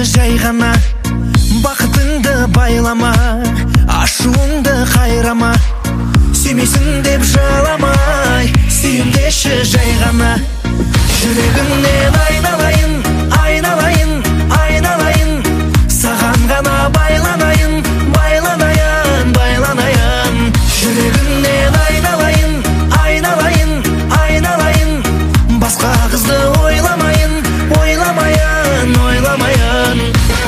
жай ғана, бақытыңды байлама, ашуыңды қайрама, сүймейсің деп жыламай, сүйем деші жай ғана. Жүрегімнен айналайын, айналайын, айналайын, саған ғана байланайын, байланайын, байланайын. Жүрегімнен айналайын, айналайын, айналайын, басқа қызды ойламайын, ойламайын, ойламайын.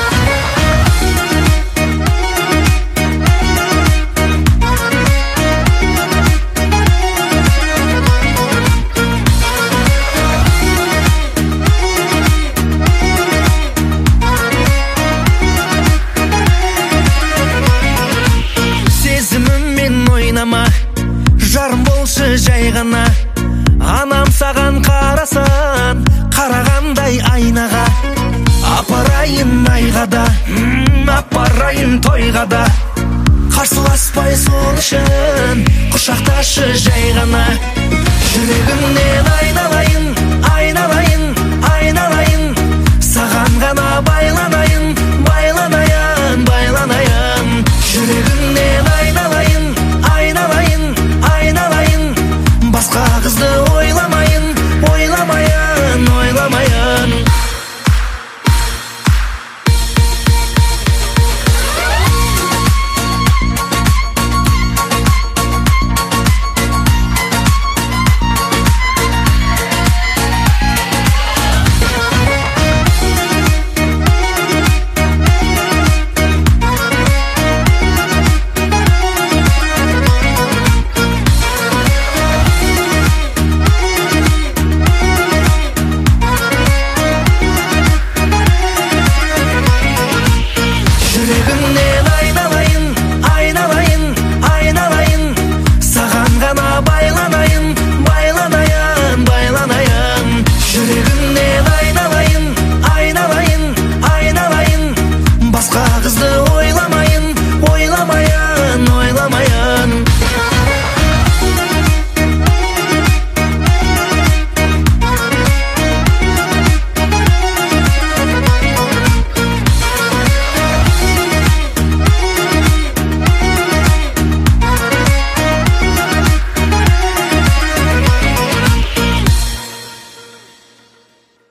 Жарым болшы жай ғана, анам саған қарасын, қарағандай айнаға. Апарайын айға да, апарайын тойға да, қарсыласпай сол үшін құшақташы жай ғана. Жүрегімнен айналайын,